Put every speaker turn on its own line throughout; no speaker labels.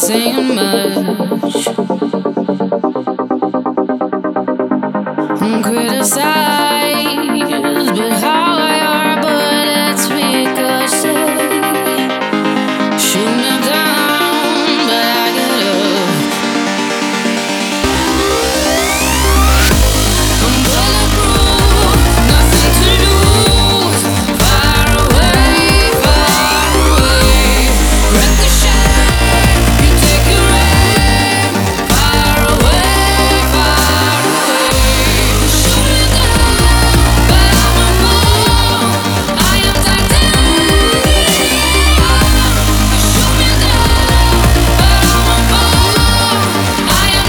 saying much. Criticize, but how your bullets ricochet. Shoot me down, but I get up. I'm bulletproof, nothing to lose. Far away, ricochet. You take your aim. Far away, shoot me down, but I'm a fool. I am titanium. You shoot me down, but I'm a fool. I am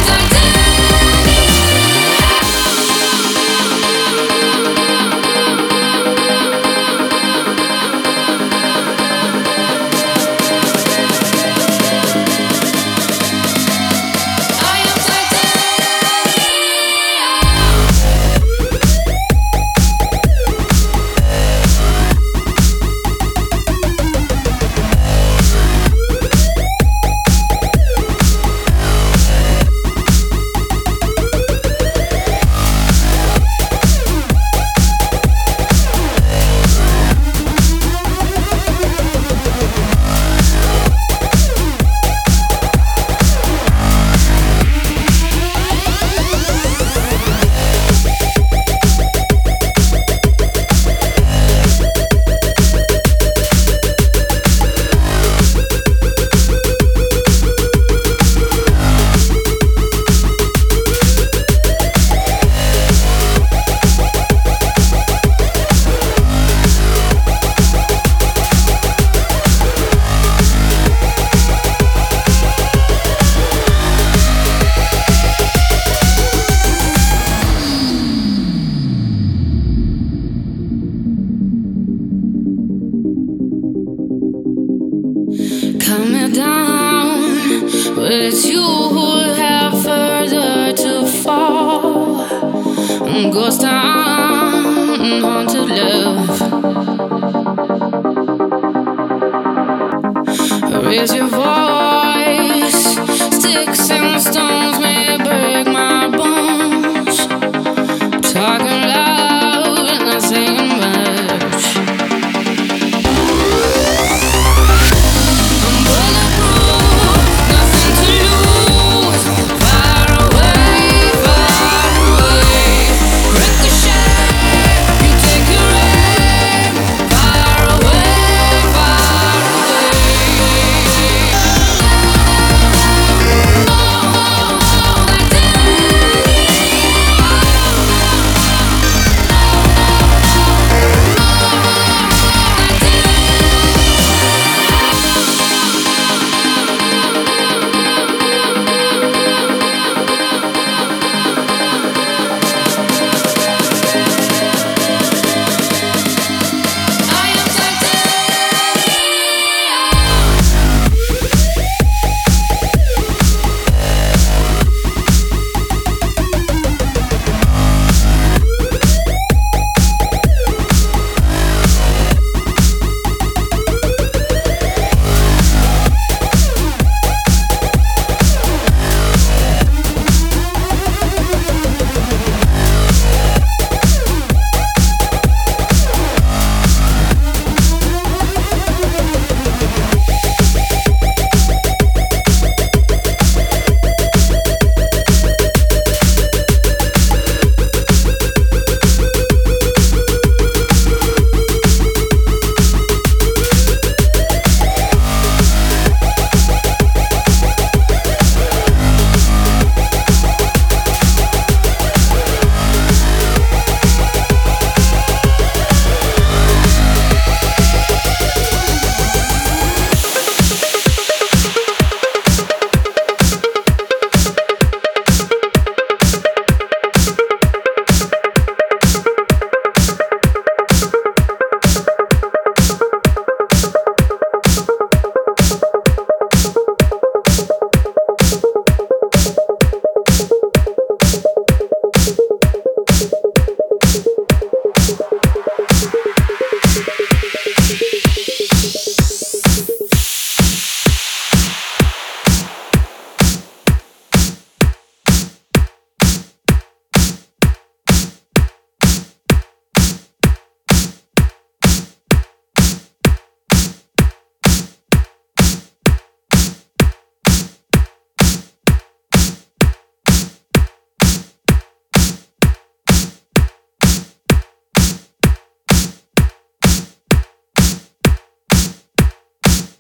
cut me down, but it's you who have further to fall. Ghost town, haunted love. Raise your voice.